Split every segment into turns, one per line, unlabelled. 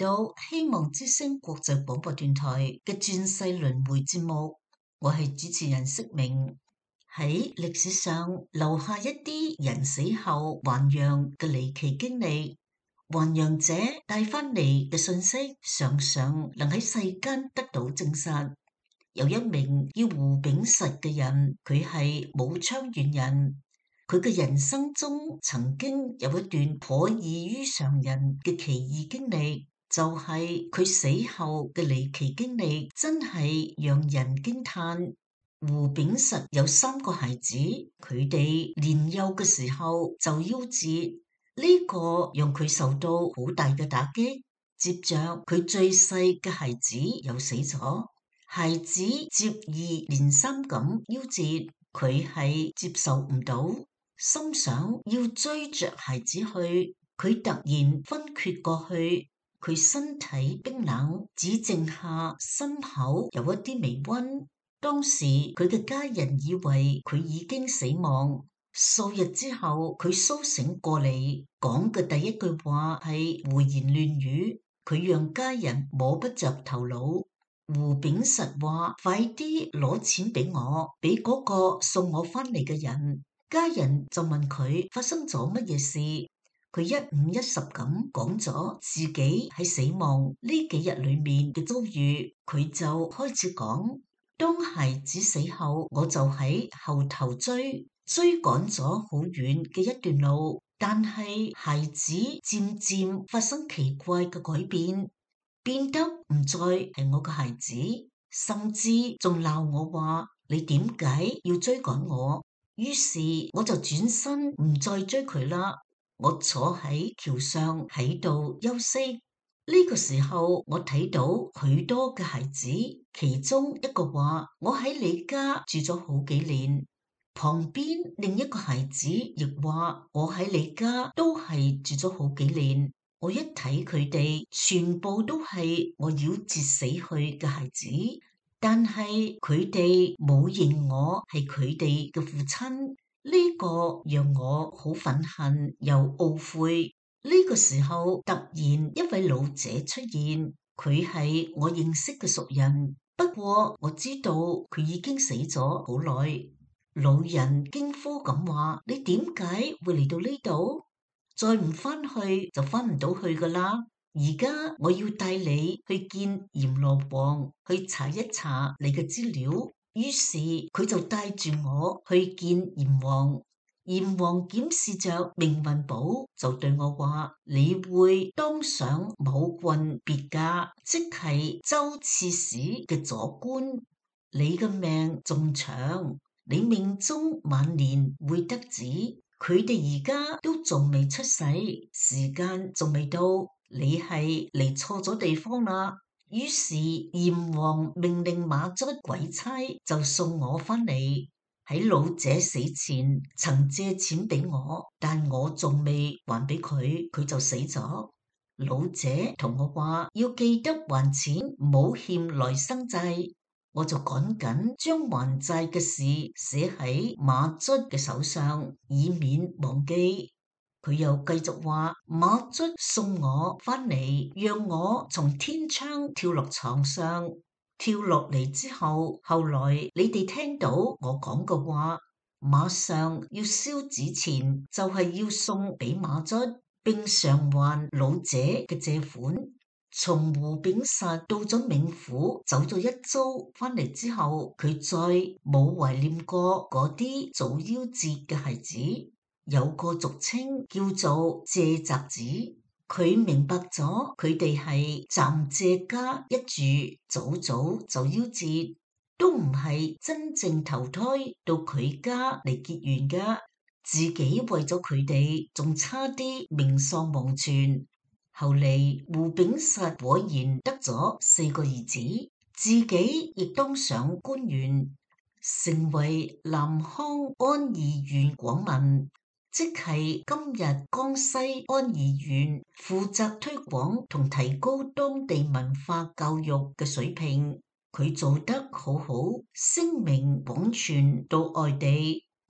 到希望之聲國際廣播電台嘅轉世輪迴節目，我係主持人釋明。喺歷史上留下一啲人死後還陽嘅離奇經歷，還陽者帶翻嚟嘅信息常常能喺世間得到證實。有一名叫胡炳實嘅人，佢係武昌縣人。佢嘅人生中曾經有一段頗異於常人嘅奇異經歷，就係佢死後嘅離奇經歷，真係讓人驚嘆。胡炳實有3個孩子，佢哋年幼嘅時候就夭折，呢個讓佢受到好大嘅打擊。接着佢最細嘅孩子又死咗，孩子接二連三咁夭折，佢係接受唔到。心想要追着孩子去，佢突然昏厥過去，佢身體冰冷，只剩下心口有一啲微溫。當時佢嘅家人以為佢已經死亡。數日之後，佢蘇醒過嚟，講嘅第一句話係胡言亂語，佢讓家人摸不着頭腦。胡炳實話：快啲攞錢俾我，俾嗰個送我翻嚟嘅人。家人就問佢發生咗乜嘢事，佢一五一十咁講咗自己喺死亡呢幾日裏面嘅遭遇。佢就開始講：當孩子死後，我就喺後頭追趕咗好遠嘅一段路，但係孩子漸漸發生奇怪嘅改變，變得唔再係我嘅孩子，甚至仲鬧我話：你點解要追趕我？於是我就轉身唔再追佢啦。我坐喺橋上喺度休息。呢個時候我睇到許多嘅孩子，其中一個話：我喺你家住咗好幾年。旁邊另一個孩子亦話：我喺你家都係住咗好幾年。我一睇佢哋，全部都係我夭折死去嘅孩子。但係佢哋冇認我係佢哋嘅父親，呢個讓我好憤恨又懊悔。呢個時候突然一位老者出現，佢係我認識嘅熟人，不過我知道佢已經死咗好耐。老人驚呼咁話：你點解會嚟到呢度？再唔返去就返唔到去噶啦！而家我要帶你去見閻羅王，去查一查你嘅資料。於是佢就帶住我去見閻王。閻王檢視着命運簿，就對我話：你會當上某郡別駕，即係州刺史嘅左官。你嘅命仲長，你命中晚年會得子。佢哋而家都仲未出世，時間仲未到。你係嚟錯咗地方啦。於是閻王命令馬卒鬼差就送我返嚟。喺老者死前曾借錢俾我，但我仲未還俾佢，佢就死咗。老者同我話要記得還錢，唔好欠來生債。我就趕緊將還債嘅事寫喺馬卒嘅手上，以免忘記。佢又繼續話：馬卒送我返嚟，讓我從天窗跳落床上。跳落嚟之後，後來你哋聽到我講嘅話，馬上要燒紙錢，就係要送俾馬卒，並償還老者嘅借款。從胡炳實到咗冥府走咗一遭，返嚟之後，佢再冇懷念過嗰啲早夭折嘅孩子。有個俗稱叫做謝宅子，佢明白咗佢哋係暫謝家一住，早早就夭折，都唔係真正投胎到佢家嚟結緣嘅，自己為咗佢哋仲差啲命喪黃泉。後嚟胡炳實果然得咗4個兒子，自己亦當上官員，成為南康安義縣廣民，即係今日江西安義縣，負責推廣同提高當地文化教育嘅水平。佢做得好好，聲名廣傳到外地。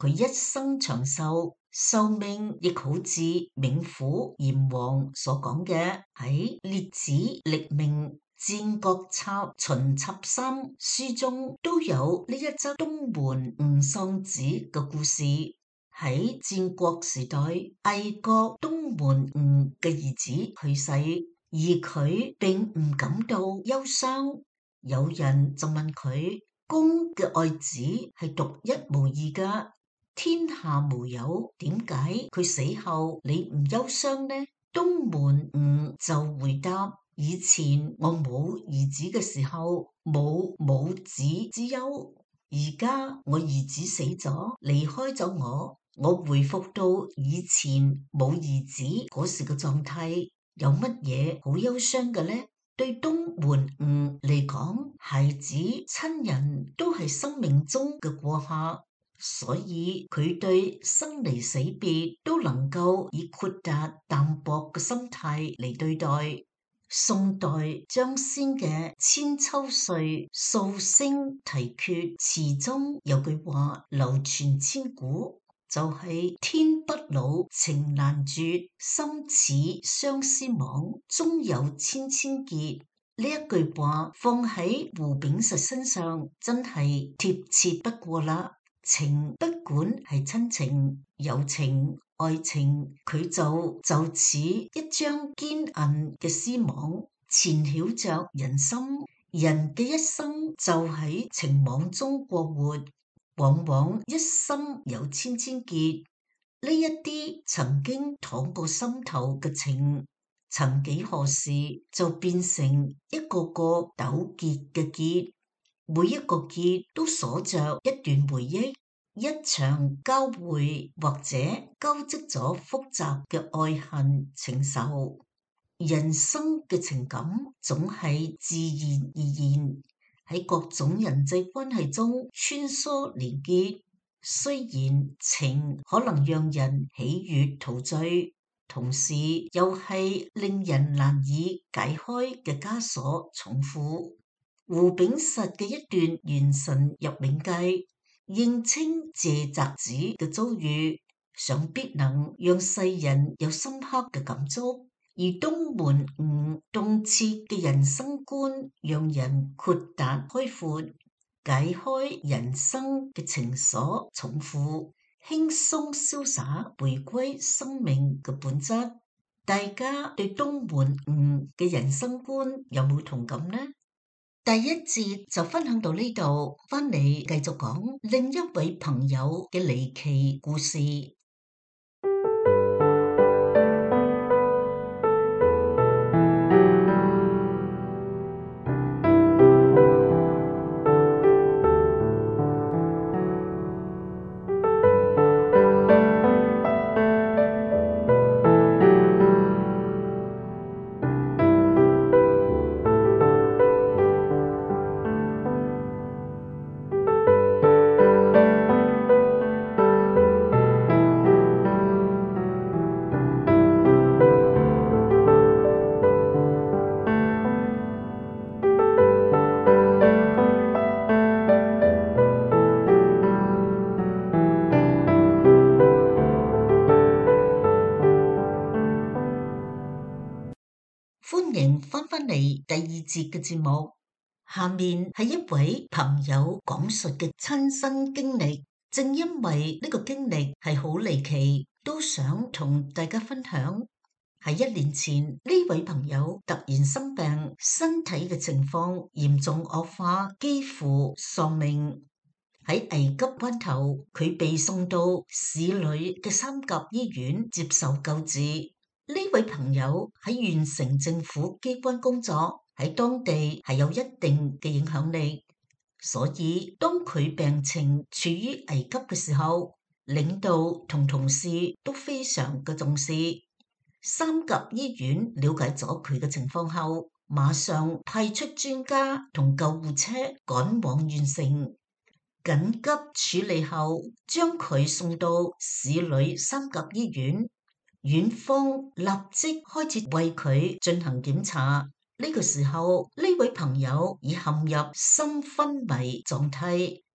佢一生長壽，壽命亦好似冥府閻王所講嘅，喺《列子列命戰國策秦插三》書中都有呢一則東門吳喪子嘅故事。喺戰國時代，魏國東門吳嘅兒子去世，而佢並唔感到憂傷。有人就問佢：公嘅愛子係獨一無二噶，天下無有，點解佢死後你唔憂傷呢？東門吳就回答：以前我冇兒子嘅時候，冇母子之憂，而家我兒子死咗，離開咗我回復到以前冇兒子嗰時嘅狀態，有乜嘢好憂傷嘅呢？對東門吳嚟講，孩子、親人都係生命中嘅過客，所以佢對生離死別都能夠以豁達淡薄嘅心態嚟對待。宋代張先嘅《千秋歲訴聲題訣》詞中有句話流傳千古，就係天不老，情難絕，心似相思網，終有千千結。呢一句話放喺胡炳實身上，真係貼切不過啦。情不管係親情、友情、愛情，佢就似一張堅韌嘅絲網，纏繞着人心。人嘅一生就喺情網中過活，往往一心有千千結。呢一啲曾經淌過心頭嘅情，曾幾何時就變成一個個糾結嘅結。每一個結都鎖着一段回憶，一場交匯，或者交織咗複雜嘅愛恨情仇。人生嘅情感總係自然而然喺各種人際關係中穿梭連結。雖然情可能讓人喜悅陶醉，同時又係令人難以解開嘅枷鎖重負。胡炳實嘅一段元神入冥計，認清謝澤子嘅遭遇，想必能讓世人有深刻嘅感觸。而東門吳洞徹嘅人生觀，讓人豁達開闊，解開人生嘅情鎖重負，輕鬆瀟灑回歸生命嘅本質。大家對東門吳嘅人生觀有冇同感呢？第一節就分享到呢度，翻嚟繼續講另一位朋友嘅離奇故事。歡迎翻返嚟第二節嘅節目，下面係一位朋友講述嘅親身經歷。正因為呢個經歷係好離奇，都想同大家分享。喺1年前，呢位朋友突然生病，身體嘅情況嚴重惡化，幾乎喪命。喺危急關頭，佢被送到市裏嘅三甲醫院接受救治。呢位朋友喺縣城政府機關工作，喺當地係有一定嘅影響力，所以當佢病情處於危急嘅時候，領導同同事都非常嘅重視。三甲醫院了解咗佢嘅情況後，馬上派出專家同救護車趕往縣城，緊急處理後將佢送到市裏三甲醫院。院方立即開始為佢進行檢查。呢個時候，呢位朋友已陷入心昏迷狀態，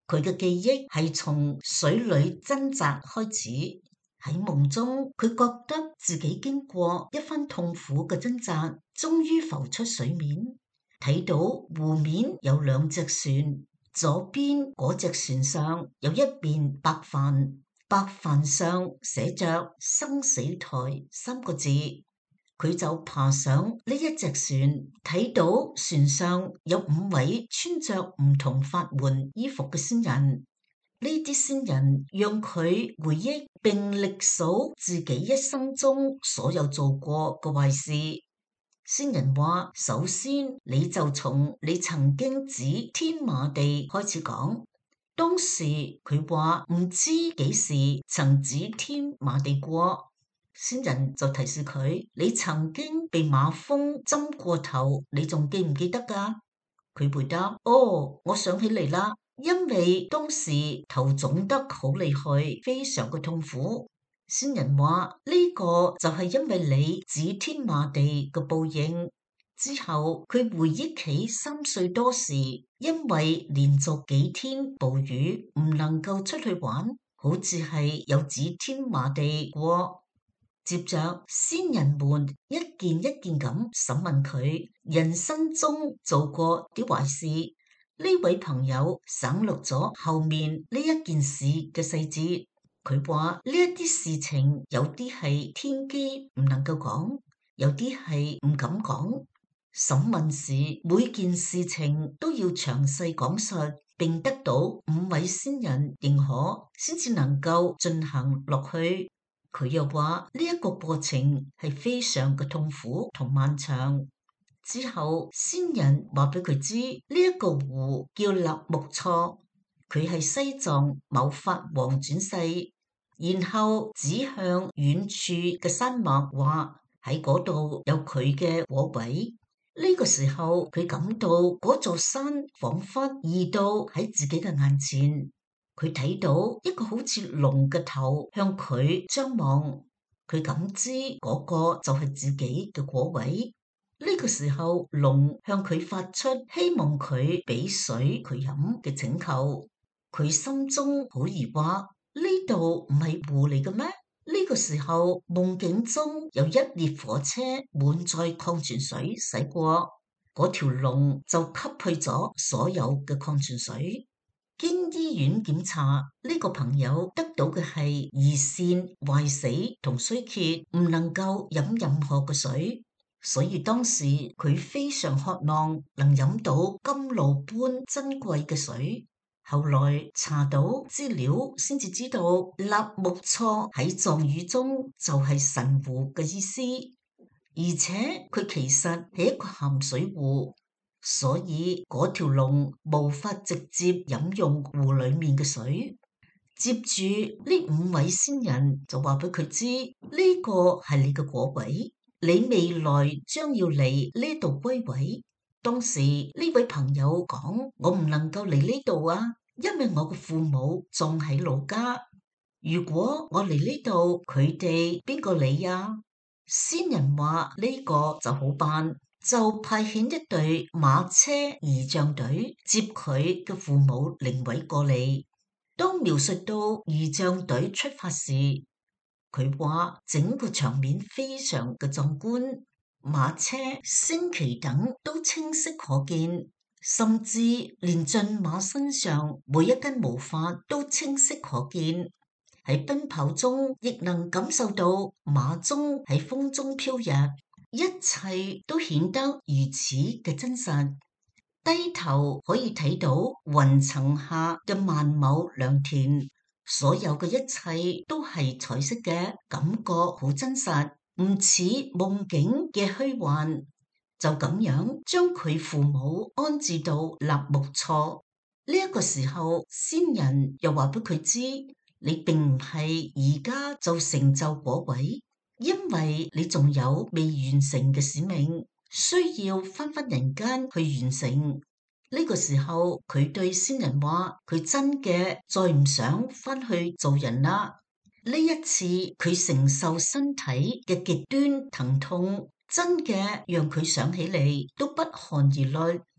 佢嘅記憶係從水裏掙扎開始，喺夢中佢覺得自己經過一番痛苦嘅掙扎，終於浮出水面，睇到湖面有兩隻船，左邊嗰隻船上有一面白帆，白帆上寫着生死台三個字。佢就爬上呢一隻船，睇到船上有5位穿着唔同法門衣服嘅仙人。呢啲仙人讓佢回憶並歷數自己一生中所有做過嘅壞事。仙人話：首先你就從你曾經指天罵地開始講。當時佢話唔知幾時曾指天罵地過。仙人就提示佢：你曾經被馬蜂針過頭，你仲記唔記得㗎？佢回答：哦，我想起嚟啦，因為當時頭腫得好厲害，非常嘅痛苦。仙人話：呢個就係因為你指天罵地嘅報應。之後佢回憶起3歲多時，因為連續幾天暴雨，唔能夠出去玩，好似係有指天罵地過。接着，仙人們一件一件咁審問佢人生中做過啲壞事。呢位朋友省略咗後面呢一件事嘅細節。佢話呢一啲事情有啲係天機唔能夠講，有啲係唔敢講。審問時每件事情都要詳細講述，並得到5位仙人認可，先至能夠進行落去。佢又話呢一個過程係非常嘅痛苦同漫長。之後仙人話俾佢知呢一個湖叫納木錯，佢係西藏某法王轉世，然後指向遠處嘅山脈話喺嗰度有佢嘅果位。呢個時候佢感到嗰座山仿佛移到喺自己嘅眼前。佢睇到一個好似龍嘅頭向佢張望，佢感知嗰個就係自己嘅果位。呢個時候，龍向佢發出希望佢俾水佢飲嘅請求。佢心中好疑惑，呢度唔係湖嚟嘅咩？呢個時候，夢境中有一列火車滿載礦泉水駛過，嗰條龍就吸去咗所有嘅礦泉水。經醫院檢查，呢個朋友得到嘅係胰腺壞死同衰竭，唔能夠飲任何嘅水，所以當時佢非常渴望能飲到甘露般珍貴嘅水。後來查到資料，先至知道納木錯喺藏語中就係神湖嘅意思，而且佢其實係一個鹹水湖。所以嗰條龍無法直接飲用湖裏面嘅水。接住呢5位仙人就話俾佢知，呢個係你嘅果位，你未來將要嚟呢度歸位。當時呢位朋友講：我唔能夠嚟呢度啊，因為我嘅父母仲喺老家。如果我嚟呢度，佢哋邊個理啊？仙人話呢個就好辦。就派遣一隊馬車儀仗隊接佢嘅父母靈位過嚟。當描述到儀仗隊出發時，佢話整個場面非常嘅壯觀，馬車、升旗等都清晰可見，甚至連駿馬身上每一根毛髮都清晰可見。喺奔跑中亦能感受到馬鬃喺風中飄逸。一切都顯得如此嘅真實，低頭可以睇到雲層下嘅萬畝良田，所有嘅一切都係彩色嘅，感覺好真實，唔似夢境嘅虛幻。就咁樣將佢父母安置到納木錯。呢一個時候，仙人又話俾佢知，你並唔係而家就成就果位。因為你仲有未完成嘅使命，需要返人間去完成。呢個時候，佢對仙人話：佢真嘅再唔想返去做人啦。呢一次佢承受身體嘅極端疼痛，真嘅讓佢想起嚟都不寒而慄。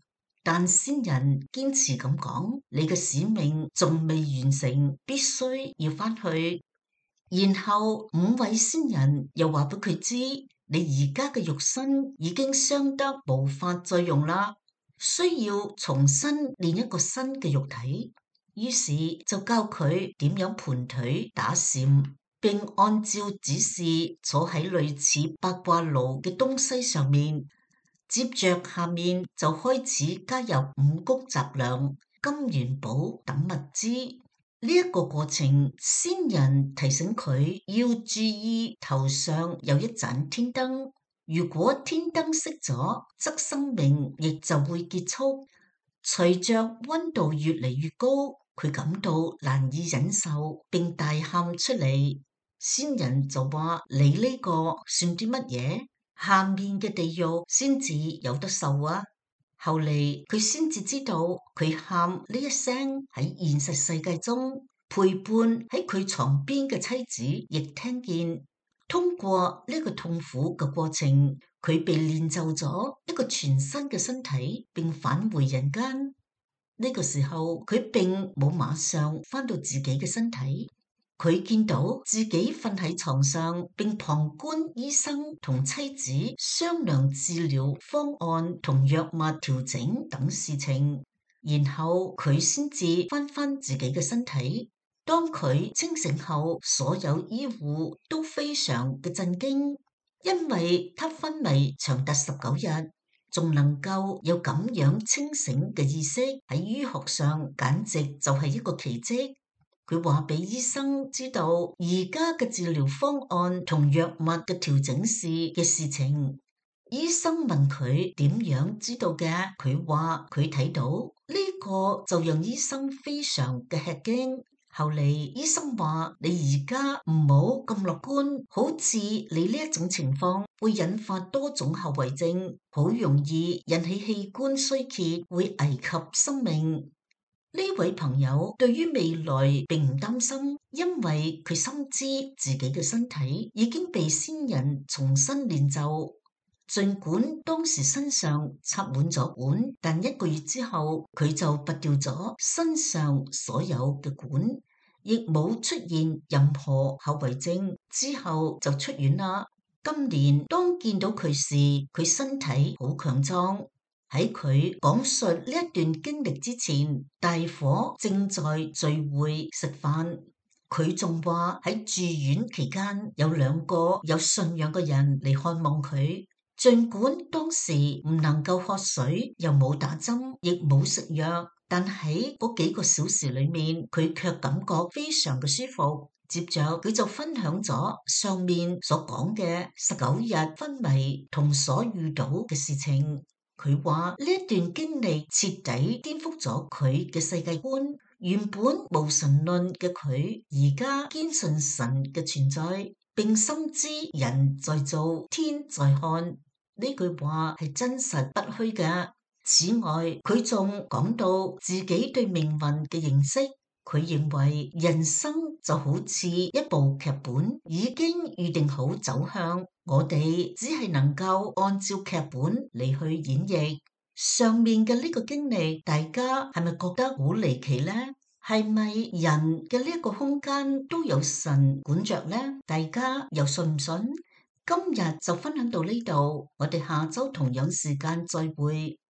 但先人堅持咁講，你嘅使命仲未完成，必須要翻去。然後5位先人又話俾佢知，你而家嘅肉身已經傷得無法再用啦，需要重新練一個新嘅肉體。於是就教佢點樣盤腿打禪，並按照指示坐喺類似八卦爐嘅東西上面。接着下面就開始加入五穀雜糧、金元寶等物資。呢一個過程，先人提醒佢要注意頭上有一盞天燈。如果天燈熄咗，則生命亦就會結束。隨着溫度越嚟越高，佢感到難以忍受，並大喊出嚟。先人就話：你呢個算啲乜嘢？下面嘅地獄先至有得受啊！後嚟佢先至知道，佢喊呢一聲喺現實世界中陪伴喺佢床邊嘅妻子亦聽見。通過呢個痛苦嘅過程，佢被練就咗一個全新嘅身體，並返回人間。呢個時候，佢並冇馬上返到自己嘅身體。佢見到自己瞓喺床上，並旁觀醫生同妻子商量治療方案同藥物調整等事情，然後佢先至返自己嘅身體。當佢清醒後，所有醫護都非常嘅震驚，因為他昏迷長達19日，仲能夠有咁樣清醒嘅意識，喺醫學上簡直就係一個奇蹟。佢話俾醫生知道而家嘅治療方案同藥物嘅調整嘅事情。醫生問佢點樣知道嘅，佢話佢睇到呢個，就讓醫生非常嘅吃驚。後嚟醫生話：你而家唔好咁樂觀，好似你呢一種情況會引發多種後遺症，好容易引起器官衰竭，會危及生命。呢位朋友對於未來並唔擔心，因為佢深知自己嘅身體已經被先人重新練就。儘管當時身上插滿咗管，但1個月之後佢就拔掉咗身上所有嘅管，亦冇出現任何後遺症。之後就出院啦。今年當見到佢時，佢身體好強壯。喺佢講述呢一段經歷之前，大伙正在聚會食飯。佢仲話喺住院期間有2個有信仰嘅人嚟看望佢，儘管當時唔能夠喝水，又冇打針，亦冇食藥，但喺嗰幾個小時裏面，佢卻感覺非常嘅舒服。接着佢就分享咗上面所講嘅19日昏迷同所遇到嘅事情。佢話呢一段經歷徹底顛覆咗佢嘅世界觀。原本無神論嘅佢，而家堅信神嘅存在，並深知人在做，天在看。呢句話係真實不虛嘅。此外，佢仲講到自己對命運嘅認識。佢認為人生就好似一部劇本，已經預定好走向，我哋只係能夠按照劇本嚟去演繹。上面嘅呢個經歷，大家係咪覺得好離奇呢？係咪人嘅呢一個空間都有神管着呢？大家又信唔信？今日就分享到呢度，我哋下周同樣時間再會。